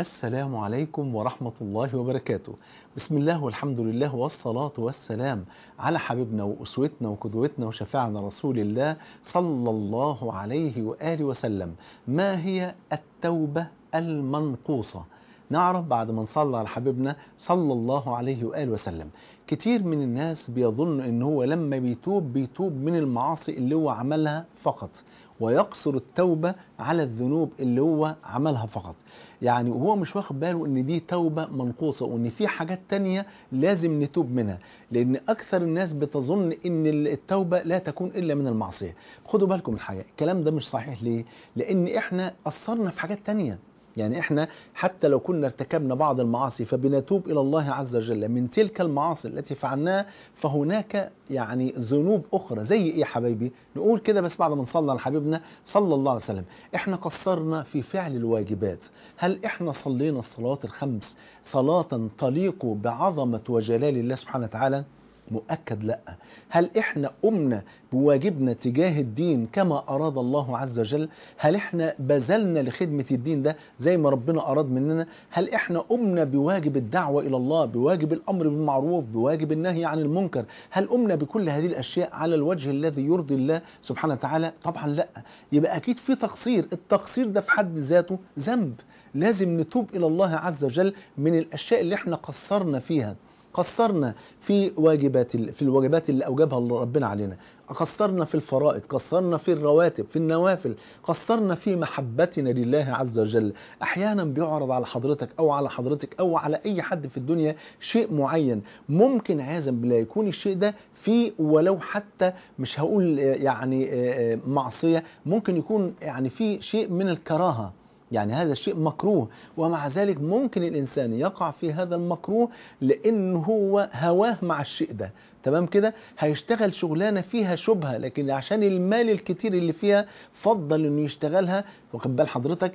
السلام عليكم ورحمة الله وبركاته. بسم الله والحمد لله والصلاة والسلام على حبيبنا وأسوتنا وقدوتنا وشفاعنا رسول الله صلى الله عليه وآله وسلم. ما هي التوبة المنقوصة؟ نعرف بعد ما نصلي على حبيبنا صلى الله عليه وآله وسلم. كتير من الناس بيظن ان هو لما بيتوب من المعاصي اللي هو عملها فقط، ويقصر التوبة على الذنوب اللي هو عملها فقط. يعني وهو مش واخد باله ان دي توبة منقوصة، وان في حاجات تانية لازم نتوب منها، لان اكثر الناس بتظن ان التوبة لا تكون الا من المعصية. خدوا بالكم من حاجة، الكلام ده مش صحيح. ليه؟ لان احنا قصرنا في حاجات تانية. يعني احنا حتى لو كنا ارتكبنا بعض المعاصي فبنتوب الى الله عز وجل من تلك المعاصي التي فعلناها، فهناك يعني ذنوب اخرى. زي ايه يا حبايبي؟ نقول كده بس بعد ما نصلي على حبيبنا صلى الله عليه وسلم. احنا قصرنا في فعل الواجبات. هل احنا صلينا الصلوات الخمس صلاة تليق بعظمة وجلال الله سبحانه وتعالى؟ مؤكد لا. هل احنا قمنا بواجبنا تجاه الدين كما اراد الله عز وجل؟ هل احنا بذلنا لخدمة الدين ده زي ما ربنا اراد مننا؟ هل احنا قمنا بواجب الدعوة الى الله، بواجب الامر بالمعروف، بواجب النهي عن المنكر؟ هل قمنا بكل هذه الاشياء على الوجه الذي يرضي الله سبحانه وتعالى؟ طبعا لا. يبقى اكيد في تقصير. التقصير ده في حد ذاته ذنب. لازم نتوب الى الله عز وجل من الاشياء اللي احنا قصرنا فيها. قصرنا في الواجبات اللي اوجبها ربنا علينا، قصرنا في الفرائض، قصرنا في الرواتب، في النوافل، قصرنا في محبتنا لله عز وجل. احيانا بيعرض على حضرتك او على حضرتك او على اي حد في الدنيا شيء معين، ممكن عياذا بالله يكون الشيء ده فيه ولو حتى مش هقول يعني معصية، ممكن يكون يعني فيه شيء من الكراهة، يعني هذا الشيء مكروه، ومع ذلك ممكن الإنسان يقع في هذا المكروه لأنه هو هواه مع الشيء ده. تمام كده؟ هيشتغل شغلانة فيها شبهة، لكن عشان المال الكتير اللي فيها فضل انه يشتغلها، واخد بال حضرتك،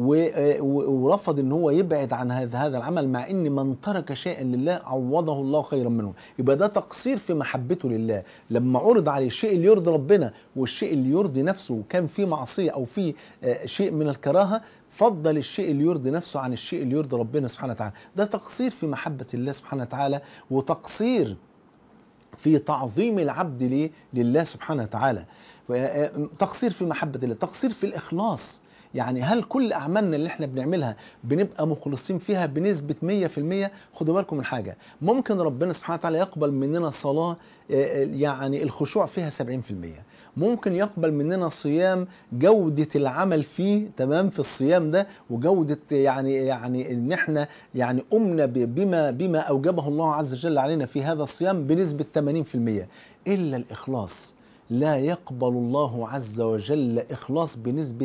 ورفض ان هو يبعد عن هذا العمل، مع ان من ترك شيئا لله عوضه الله خيرا منه. يبقى ده تقصير في محبته لله. لما عرض عليه الشيء اللي يرضي ربنا والشيء اللي يرضي نفسه، وكان فيه معصية او فيه شيء من الكراهة، فضل الشيء اللي يرضي نفسه عن الشيء اللي يرضي ربنا سبحانه وتعالى. ده تقصير في محبة الله سبحانه وتعالى، وتقصير في تعظيم العبد لله سبحانه وتعالى. تقصير في محبة الله، تقصير في الإخلاص. يعني هل كل أعمالنا اللي احنا بنعملها بنبقى مخلصين فيها بنسبة 100%؟ خدوا بالكم من حاجة، ممكن ربنا سبحانه وتعالى يقبل مننا صلاة يعني الخشوع فيها 70%، ممكن يقبل مننا صيام جودة العمل فيه تمام في الصيام ده، وجودة يعني ان احنا يعني قمنا بما اوجبه الله عز وجل علينا في هذا الصيام بنسبة 80%. الا الاخلاص، لا يقبل الله عز وجل إخلاص بنسبة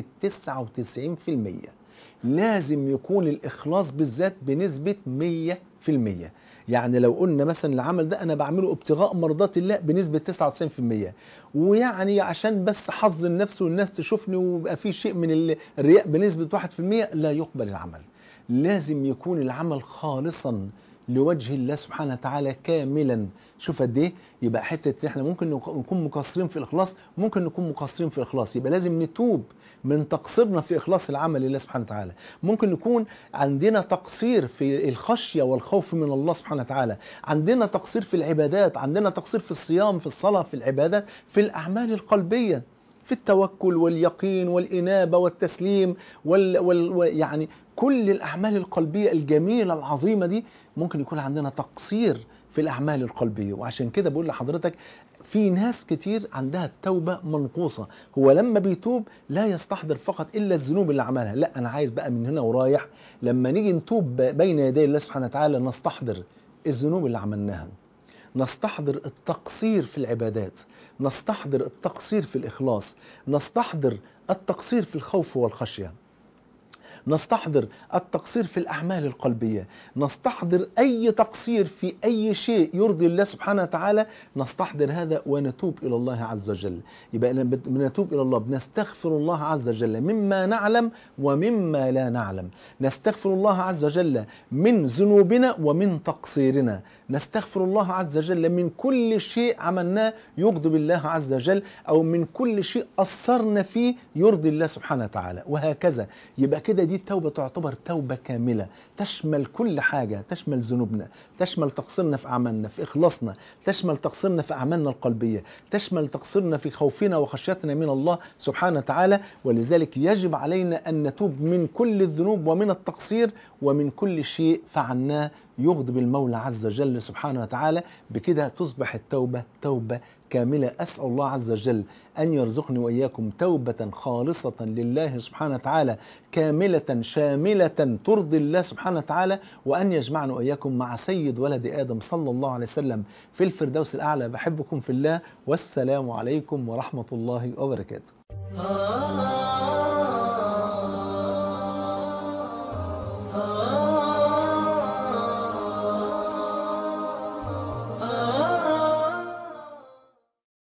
99%. لازم يكون الإخلاص بالذات بنسبة 100%. يعني لو قلنا مثلا العمل ده أنا بعمله ابتغاء مرضات الله بنسبة 99%، ويعني عشان بس حظ النفس والناس تشوفني ويبقى في شيء من الرياء بنسبة 1%، لا يقبل العمل. لازم يكون العمل خالصا لوجه الله سبحانه وتعالى كاملا. شوف قد ايه. يبقى حته احنا ممكن نكون مقصرين في الاخلاص، ممكن نكون مقصرين في الاخلاص، يبقى لازم نتوب من تقصيرنا في اخلاص العمل لله سبحانه وتعالى. ممكن نكون عندنا تقصير في الخشيه والخوف من الله سبحانه وتعالى، عندنا تقصير في العبادات، عندنا تقصير في الصيام، في الصلاه، في العبادات، في الاعمال القلبيه، في التوكل واليقين والإنابة والتسليم يعني كل الأعمال القلبية الجميلة العظيمة دي ممكن يكون عندنا تقصير في الأعمال القلبية. وعشان كده بقول لحضرتك في ناس كتير عندها التوبة منقوصة. هو لما بيتوب لا يستحضر فقط إلا الذنوب اللي عملها، لا، أنا عايز بقى من هنا ورايح لما نيجي نتوب بين يدي الله سبحانه وتعالى نستحضر الذنوب اللي عملناها، نستحضر التقصير في العبادات، نستحضر التقصير في الإخلاص، نستحضر التقصير في الخوف والخشية، نستحضر التقصير في الأعمال القلبية، نستحضر أي تقصير في أي شيء يرضي الله سبحانه وتعالى، نستحضر هذا ونتوب إلى الله عز وجل. يبقى بنتوب إلى الله، بنستغفر الله عز وجل مما نعلم ومما لا نعلم، نستغفر الله عز وجل من ذنوبنا ومن تقصيرنا، نستغفر الله عز وجل من كل شيء عملناه يغضب الله عز وجل، أو من كل شيء أثرنا فيه يرضي الله سبحانه وتعالى، وهكذا. يبقى كده دي التوبة تعتبر توبة كاملة تشمل كل حاجة، تشمل ذنوبنا، تشمل تقصيرنا في أعمالنا، في إخلاصنا، تشمل تقصيرنا في أعمالنا القلبية، تشمل تقصيرنا في خوفنا وخشيتنا من الله سبحانه وتعالى. ولذلك يجب علينا أن نتوب من كل الذنوب ومن التقصير ومن كل شيء فعلناه يغضب المولى عز وجل سبحانه وتعالى. بكده تصبح التوبة توبة كاملة. أسأل الله عز وجل أن يرزقني وإياكم توبة خالصة لله سبحانه وتعالى كاملة شاملة ترضي الله سبحانه وتعالى، وأن يجمعنا وإياكم مع سيد ولد آدم صلى الله عليه وسلم في الفردوس الأعلى. بحبكم في الله، والسلام عليكم ورحمة الله وبركاته.